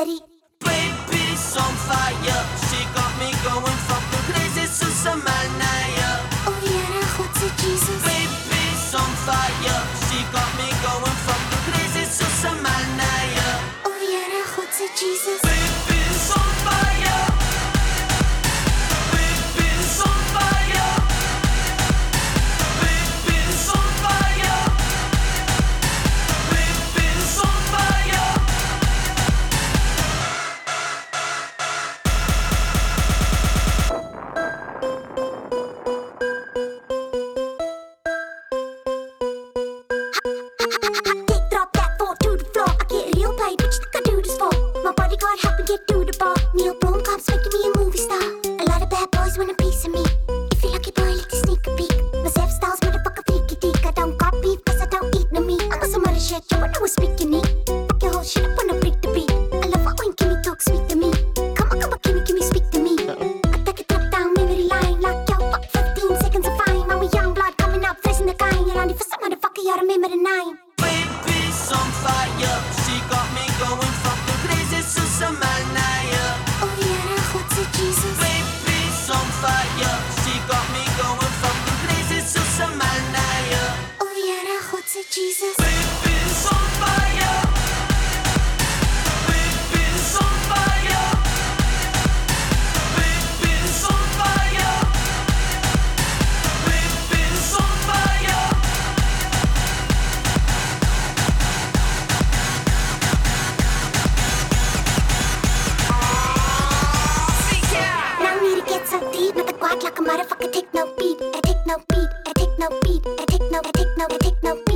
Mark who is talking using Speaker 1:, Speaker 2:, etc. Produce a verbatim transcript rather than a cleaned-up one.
Speaker 1: तरी.
Speaker 2: Baby's on fire, she got me going fucking crazy, sus manaya.
Speaker 1: Oh यारा खुद से Jesus.
Speaker 2: Baby's on fire, she got me going fucking crazy, sus manaya.
Speaker 1: Oh यारा खुद से Jesus.
Speaker 2: Baby's on fire, baby's on fire, baby's on fire, baby's on fire.
Speaker 1: Dick drop that four to the floor. I get real paid, bitch. Think I do this for my bodyguard. Help me get to the bar. Neil Blomkamp's making me a movie star. A lot of bad boys want a piece of me. If you lucky boy, let the sneak a peek. My Zeph styles, motherfucker, freaky deek. I don't got beef, cause I don't eat no meat. I'm on some other shit, you wanna was speaking me. Fuck your whole shit up when I break the beat. I love it when Kimmy talk sweet to me. Come on, come on, Kimmy, Kimmy, speak to me. I take a trip down memory line. Like yo, fuck fifteen seconds of fine. I'm a young blood coming up, facing the guy. You're on the first motherfucker, you're a member of nine.
Speaker 2: Baby's on fire, she got me going fucking crazy, sus manaya.
Speaker 1: Oh यारा खुद से Jesus.
Speaker 2: Baby's on fire, she got me going fucking crazy, sus manaya.
Speaker 1: Oh यारा खुद से Jesus.
Speaker 2: Baby's on fire, baby's on fire, baby's on fire, baby's on fire.
Speaker 1: Now I need to get so deep, not the guac like a motherfucker. Take no beat, I take no beat, I take no beat, I take no, I take no, I take no beat.